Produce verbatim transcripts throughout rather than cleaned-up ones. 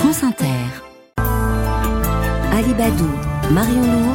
France Inter. Ali Badou, Marion Lourd,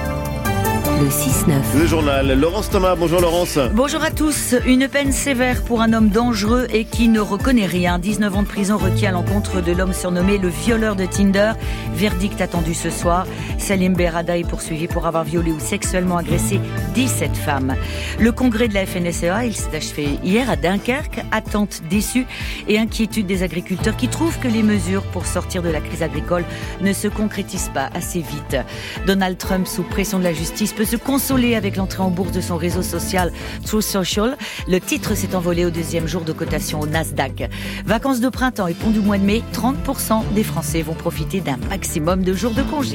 le six neuf. Le journal, Laurence Thomas, bonjour Laurence. Bonjour à tous. Une peine sévère pour un homme dangereux et qui ne reconnaît rien. dix-neuf ans de prison requis à l'encontre de l'homme surnommé le violeur de Tinder. Verdict attendu ce soir. Salim Berrada est poursuivi pour avoir violé ou sexuellement agressé dix-sept femmes. Le congrès de la F N S E A, il s'est achevé hier à Dunkerque. Attentes déçues et inquiétude des agriculteurs qui trouvent que les mesures pour sortir de la crise agricole ne se concrétisent pas assez vite. Donald Trump, sous pression de la justice, peut se consoler avec l'entrée en bourse de son réseau social Truth Social. Le titre s'est envolé au deuxième jour de cotation au Nasdaq. Vacances de printemps et pont du mois de mai, trente pour cent des Français vont profiter d'un maximum de jours de congé.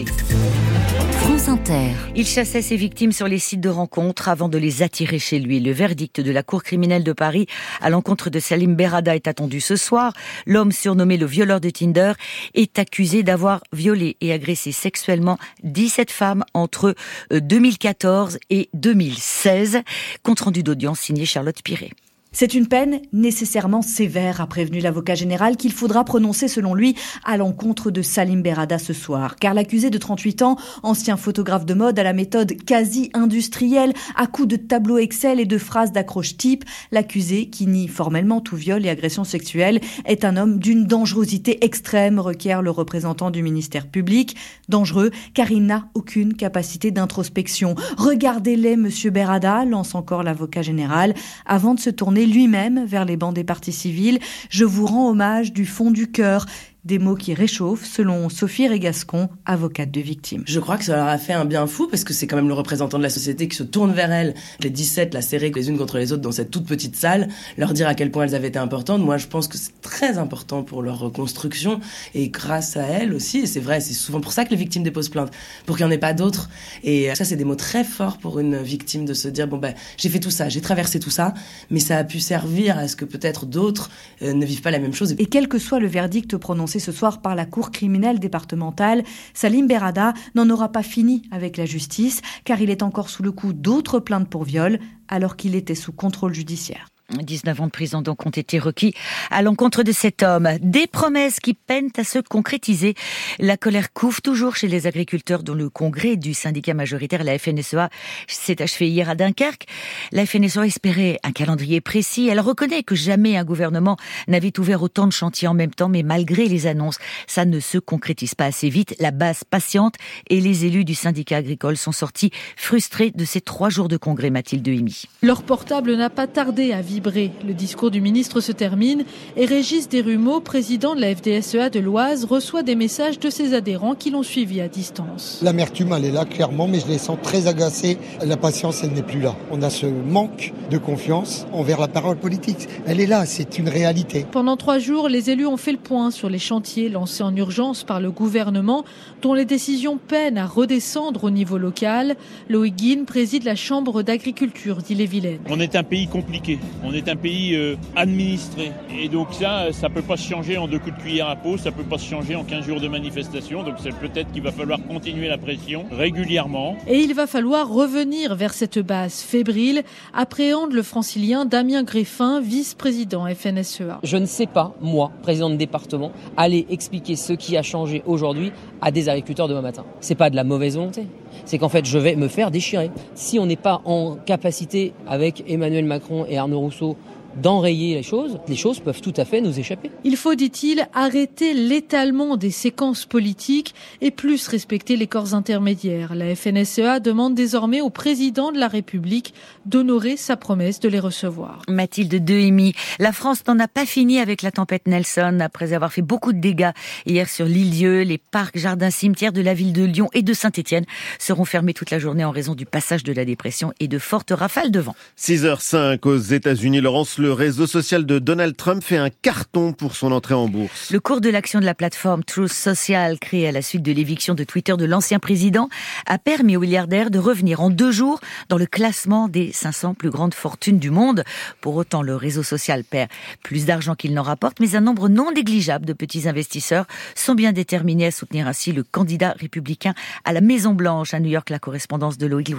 France Inter. Il chassait ses victimes sur les sites de rencontres avant de les attirer chez lui. Le verdict de la Cour criminelle de Paris à l'encontre de Salim Berrada est attendu ce soir. L'homme surnommé le violeur de Tinder est accusé d'avoir violé et agressé sexuellement dix-sept femmes entre deux mille quatorze et deux mille seize. Compte rendu d'audience signé Charlotte Piret. C'est une peine nécessairement sévère, a prévenu l'avocat général, qu'il faudra prononcer selon lui à l'encontre de Salim Berrada ce soir. Car l'accusé de trente-huit ans, ancien photographe de mode à la méthode quasi industrielle, à coups de tableaux Excel et de phrases d'accroche type, l'accusé, qui nie formellement tout viol et agression sexuelle, est un homme d'une dangerosité extrême, requiert le représentant du ministère public. Dangereux, car il n'a aucune capacité d'introspection. Regardez-les, monsieur Berrada, lance encore l'avocat général, avant de se tourner lui-même vers les bancs des parties civiles. Je vous rends hommage du fond du cœur. Des mots qui réchauffent, selon Sophie Régascon, avocate de victime. Je crois que ça leur a fait un bien fou, parce que c'est quand même le représentant de la société qui se tourne vers elles. Les dix-sept, la serrer les unes contre les autres dans cette toute petite salle, leur dire à quel point elles avaient été importantes. Moi, je pense que c'est très important pour leur reconstruction, et grâce à elles aussi, et c'est vrai, c'est souvent pour ça que les victimes déposent plainte, pour qu'il n'y en ait pas d'autres. Et ça, c'est des mots très forts pour une victime, de se dire, bon ben, j'ai fait tout ça, j'ai traversé tout ça, mais ça a pu servir à ce que peut-être d'autres euh, ne vivent pas la même chose. Et quel que soit le verdict prononcé ce soir par la Cour criminelle départementale, Salim Berrada n'en aura pas fini avec la justice, car il est encore sous le coup d'autres plaintes pour viol, alors qu'il était sous contrôle judiciaire. dix-neuf ans de prison donc ont été requis à l'encontre de cet homme. Des promesses qui peinent à se concrétiser. La colère couve toujours chez les agriculteurs dont le congrès du syndicat majoritaire, la F N S E A, s'est achevé hier à Dunkerque. La F N S E A espérait un calendrier précis. Elle reconnaît que jamais un gouvernement n'avait ouvert autant de chantiers en même temps, mais malgré les annonces, ça ne se concrétise pas assez vite. La base patiente et les élus du syndicat agricole sont sortis frustrés de ces trois jours de congrès, Mathilde Hemy. Leur portable n'a pas tardé à vibrer. Le discours du ministre se termine et Régis Desrumeaux, président de la F D S E A de l'Oise, reçoit des messages de ses adhérents qui l'ont suivi à distance. L'amertume, elle est là, clairement, mais je les sens très agacés. La patience, elle n'est plus là. On a ce manque de confiance envers la parole politique. Elle est là, c'est une réalité. Pendant trois jours, les élus ont fait le point sur les chantiers lancés en urgence par le gouvernement, dont les décisions peinent à redescendre au niveau local. Loïc Guine préside la Chambre d'agriculture d'Ille-et-Vilaine. On est un pays compliqué. On est un pays euh, administré. Et donc ça, ça peut pas se changer en deux coups de cuillère à peau, ça peut pas se changer en quinze jours de manifestation. Donc c'est peut-être qu'il va falloir continuer la pression régulièrement. Et il va falloir revenir vers cette base fébrile, appréhende le francilien Damien Greffin, vice-président F N S E A. Je ne sais pas, moi, président de département, aller expliquer ce qui a changé aujourd'hui à des agriculteurs demain matin. C'est pas de la mauvaise volonté. C'est qu'en fait, je vais me faire déchirer. Si on n'est pas en capacité, avec Emmanuel Macron et Arnaud Rousseau, d'enrayer les choses, les choses peuvent tout à fait nous échapper. Il faut, dit-il, arrêter l'étalement des séquences politiques et plus respecter les corps intermédiaires. La F N S E A demande désormais au président de la République d'honorer sa promesse de les recevoir. Mathilde Dehemy, la France n'en a pas fini avec la tempête Nelson. Après avoir fait beaucoup de dégâts hier sur l'île-Dieu, les parcs, jardins, cimetières de la ville de Lyon et de Saint-Étienne seront fermés toute la journée en raison du passage de la dépression et de fortes rafales de vent. six heures cinq aux États-Unis. Laurence, le réseau social de Donald Trump fait un carton pour son entrée en bourse. Le cours de l'action de la plateforme Truth Social, créée à la suite de l'éviction de Twitter de l'ancien président, a permis au milliardaire de revenir en deux jours dans le classement des cinq cents plus grandes fortunes du monde. Pour autant, le réseau social perd plus d'argent qu'il n'en rapporte, mais un nombre non négligeable de petits investisseurs sont bien déterminés à soutenir ainsi le candidat républicain à la Maison-Blanche. À New York, la correspondance de Loïc Loury.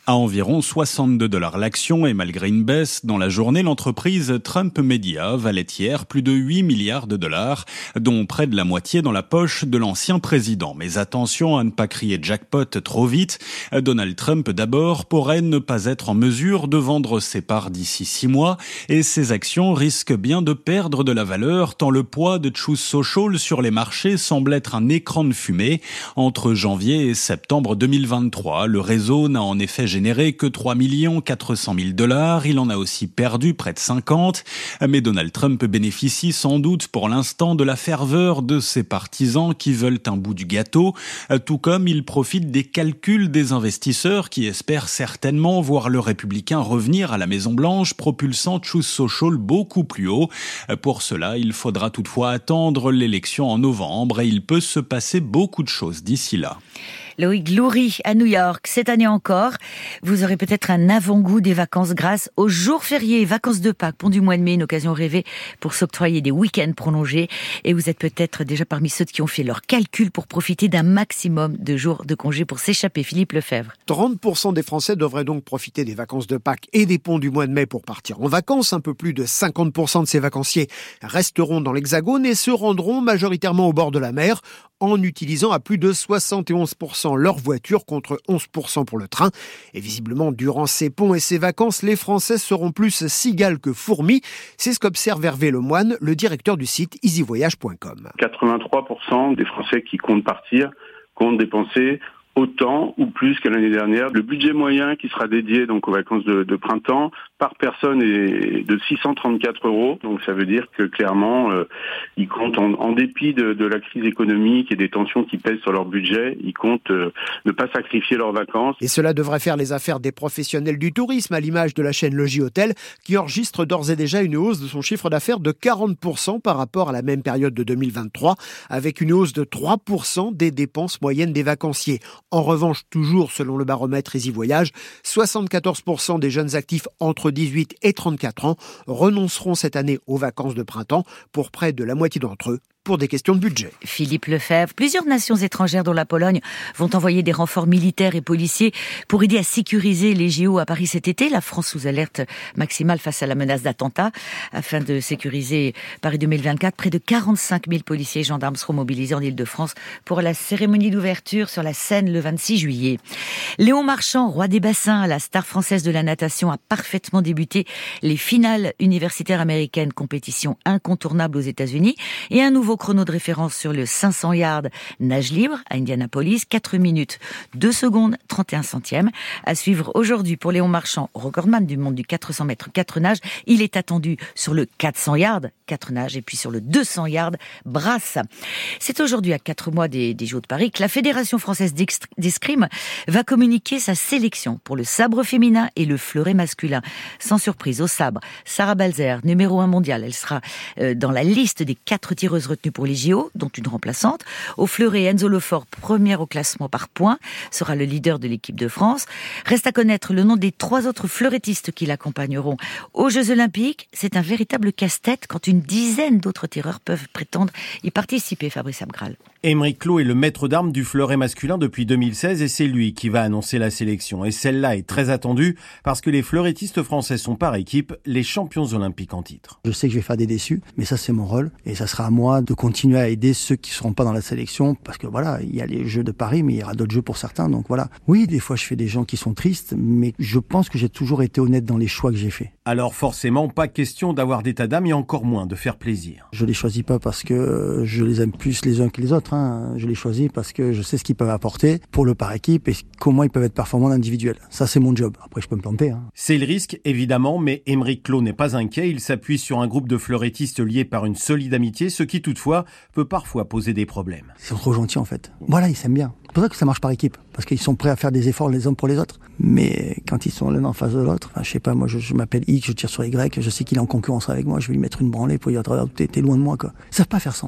à environ soixante-deux dollars l'action et malgré une baisse dans la journée, l'entreprise Trump Media valait hier plus de huit milliards de dollars, dont près de la moitié dans la poche de l'ancien président. Mais attention à ne pas crier jackpot trop vite. Donald Trump d'abord pourrait ne pas être en mesure de vendre ses parts d'ici six mois et ses actions risquent bien de perdre de la valeur tant le poids de Truth Social sur les marchés semble être un écran de fumée. Entre janvier et septembre deux mille vingt-trois, le réseau n'a en effet généré que trois millions quatre cent mille dollars. Il en a aussi perdu près de cinquante. Mais Donald Trump bénéficie sans doute pour l'instant de la ferveur de ses partisans qui veulent un bout du gâteau, tout comme il profite des calculs des investisseurs qui espèrent certainement voir le républicain revenir à la Maison-Blanche, propulsant Truth Social beaucoup plus haut. Pour cela, il faudra toutefois attendre l'élection en novembre et il peut se passer beaucoup de choses d'ici là. Loïc Loury à New York, cette année encore, vous aurez peut-être un avant-goût des vacances grâce aux jours fériés, vacances de Pâques, pont du mois de mai, une occasion rêvée pour s'octroyer des week-ends prolongés. Et vous êtes peut-être déjà parmi ceux qui ont fait leurs calculs pour profiter d'un maximum de jours de congé pour s'échapper. Philippe Lefebvre. trente pour cent des Français devraient donc profiter des vacances de Pâques et des ponts du mois de mai pour partir en vacances. Un peu plus de cinquante pour cent de ces vacanciers resteront dans l'Hexagone et se rendront majoritairement au bord de la mer en utilisant à plus de soixante et onze pour cent leur voiture contre onze pour cent pour le train. Et visiblement, durant ces ponts et ces vacances, les Français seront plus cigales que fourmis. C'est ce qu'observe Hervé Lemoine, le directeur du site easy voyage point com. quatre-vingt-trois pour cent des Français qui comptent partir comptent dépenser autant ou plus que l'année dernière. Le budget moyen qui sera dédié donc aux vacances de, de printemps par personne est de six cent trente-quatre euros. Donc ça veut dire que clairement, euh, ils comptent, en, en dépit de, de la crise économique et des tensions qui pèsent sur leur budget, ils comptent euh, ne pas sacrifier leurs vacances. Et cela devrait faire les affaires des professionnels du tourisme, à l'image de la chaîne Logis Hôtel, qui enregistre d'ores et déjà une hausse de son chiffre d'affaires de quarante pour cent par rapport à la même période de deux mille vingt-trois, avec une hausse de trois pour cent des dépenses moyennes des vacanciers. En revanche, toujours selon le baromètre Easy Voyage, soixante-quatorze pour cent des jeunes actifs entre dix-huit et trente-quatre ans renonceront cette année aux vacances de printemps pour près de la moitié d'entre eux pour des questions de budget. Philippe Lefebvre, plusieurs nations étrangères dont la Pologne vont envoyer des renforts militaires et policiers pour aider à sécuriser les J O à Paris cet été. La France sous alerte maximale face à la menace d'attentat. Afin de sécuriser Paris deux mille vingt-quatre, près de quarante-cinq mille policiers et gendarmes seront mobilisés en Île-de-France pour la cérémonie d'ouverture sur la Seine le vingt-six juillet. Léon Marchand, roi des bassins, la star française de la natation, a parfaitement débuté les finales universitaires américaines, compétition incontournable aux États-Unis, et un nouveau chrono de référence sur le cinq cents yards nage libre à Indianapolis, quatre minutes deux secondes trente et un centièmes. À suivre aujourd'hui pour Léon Marchand, recordman du monde du quatre cents mètres quatre nages. Il est attendu sur le quatre cents yards quatre nages et puis sur le deux cents yards brasse. C'est aujourd'hui, à quatre mois des, des Jeux de Paris, que la Fédération française d'escrime va communiquer sa sélection pour le sabre féminin et le fleuret masculin. Sans surprise, au sabre, Sarah Balzer, numéro un mondial, elle sera euh, dans la liste des quatre tireuses retenues pour les J O, dont une remplaçante. Au fleuret, Enzo Lefort, première au classement par points, sera le leader de l'équipe de France. Reste à connaître le nom des trois autres fleurettistes qui l'accompagneront aux Jeux Olympiques. C'est un véritable casse-tête quand une dizaine d'autres tireurs peuvent prétendre y participer, Fabrice Abgral. Aymeric Clot est le maître d'armes du fleuret masculin depuis deux mille seize et c'est lui qui va annoncer la sélection. Et celle-là est très attendue parce que les fleurettistes français sont par équipe les champions olympiques en titre. Je sais que je vais faire des déçus, mais ça c'est mon rôle et ça sera à moi de continuer à aider ceux qui ne seront pas dans la sélection parce que voilà, il y a les Jeux de Paris mais il y aura d'autres Jeux pour certains, donc voilà. Oui, des fois je fais des gens qui sont tristes, mais je pense que j'ai toujours été honnête dans les choix que j'ai faits. Alors forcément, pas question d'avoir d'état d'âme et encore moins de faire plaisir. Je les choisis pas parce que je les aime plus les uns que les autres, hein. Je les choisis parce que je sais ce qu'ils peuvent apporter pour le par équipe et comment ils peuvent être performants individuels. Ça c'est mon job, après je peux me planter. Hein. C'est le risque évidemment, mais Aymeric Clot n'est pas inquiet, il s'appuie sur un groupe de fleurettistes liés par une solide amitié, ce qui toutefois peut parfois poser des problèmes. Ils sont trop gentils en fait. Voilà, ils s'aiment bien. C'est pour ça que ça marche par équipe, parce qu'ils sont prêts à faire des efforts les uns pour les autres. Mais quand ils sont l'un en face de l'autre, enfin, je sais pas, moi je, je m'appelle X, je tire sur Y, je sais qu'il est en concurrence avec moi, je vais lui mettre une branlée pour lui dire t'es, t'es loin de moi quoi. Ils savent pas faire ça en fait.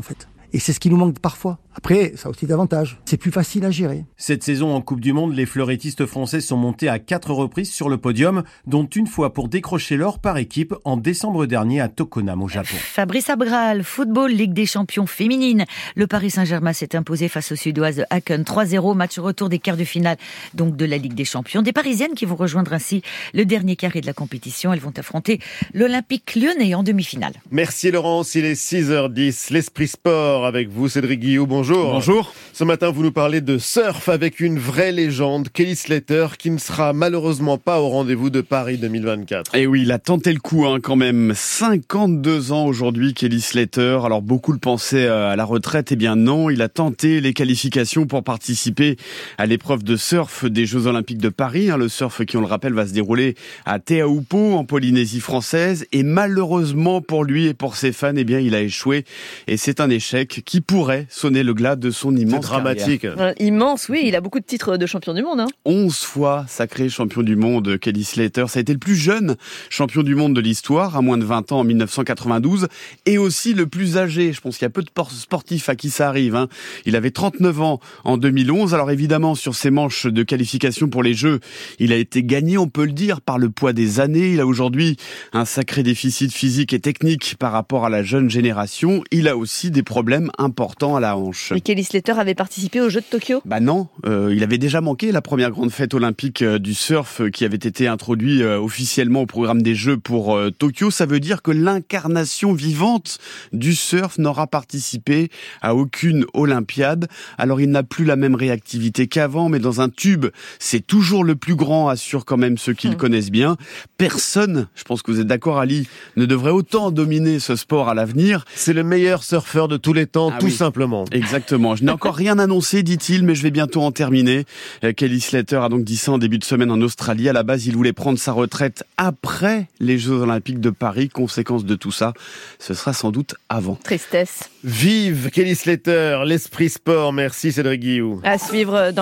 Et c'est ce qui nous manque parfois. Après, ça a aussi d'avantages. C'est plus facile à gérer. Cette saison en Coupe du Monde, les fleurettistes français sont montés à quatre reprises sur le podium, dont une fois pour décrocher l'or par équipe en décembre dernier à Tokonam au Japon. Fabrice Abral, football, Ligue des champions féminine. Le Paris Saint-Germain s'est imposé face aux Suédoises de Haken trois zéro, match retour des quarts de finale donc de la Ligue des champions. Des Parisiennes qui vont rejoindre ainsi le dernier carré de la compétition. Elles vont affronter l'Olympique Lyonnais en demi-finale. Merci Laurence, il est six heures dix. L'Esprit Sport avec vous, Cédric Guillou, bonjour. Bonjour. Ce matin, vous nous parlez de surf avec une vraie légende, Kelly Slater, qui ne sera malheureusement pas au rendez-vous de Paris deux mille vingt-quatre. Et oui, il a tenté le coup hein, quand même. cinquante-deux ans aujourd'hui, Kelly Slater. Alors beaucoup le pensaient à la retraite. Eh bien non, il a tenté les qualifications pour participer à l'épreuve de surf des Jeux Olympiques de Paris. Hein, le surf qui, on le rappelle, va se dérouler à Te Aupo, en Polynésie française. Et malheureusement pour lui et pour ses fans, eh bien il a échoué. Et c'est un échec qui pourrait sonner le glas de son immense C'est dramatique. Euh, immense, oui. Il a beaucoup de titres de champion du monde. Hein. onze fois sacré champion du monde, Kelly Slater. Ça a été le plus jeune champion du monde de l'histoire, à moins de vingt ans en mille neuf cent quatre-vingt-douze, et aussi le plus âgé. Je pense qu'il y a peu de sportifs à qui ça arrive. Hein. Il avait trente-neuf ans en deux mille onze. Alors évidemment, sur ses manches de qualification pour les Jeux, il a été gagné, on peut le dire, par le poids des années. Il a aujourd'hui un sacré déficit physique et technique par rapport à la jeune génération. Il a aussi des problèmes importants à la hanche. Mais Kelly Slater avait participé aux Jeux de Tokyo ? Bah non, euh, il avait déjà manqué la première grande fête olympique euh, du surf euh, qui avait été introduit euh, officiellement au programme des Jeux pour euh, Tokyo. Ça veut dire que l'incarnation vivante du surf n'aura participé à aucune Olympiade. Alors il n'a plus la même réactivité qu'avant, mais dans un tube, c'est toujours le plus grand, assure quand même ceux qui mmh. le connaissent bien. Personne, je pense que vous êtes d'accord Ali, ne devrait autant dominer ce sport à l'avenir. C'est le meilleur surfeur de tous les temps, ah, tout oui. simplement. Exactement. Je n'ai encore rien annoncé, dit-il, mais je vais bientôt en terminer. Kelly Slater a donc dit ça en début de semaine en Australie. À la base, il voulait prendre sa retraite après les Jeux Olympiques de Paris. Conséquence de tout ça, ce sera sans doute avant. Tristesse. Vive Kelly Slater, l'Esprit Sport. Merci Cédric Guillou. À suivre dans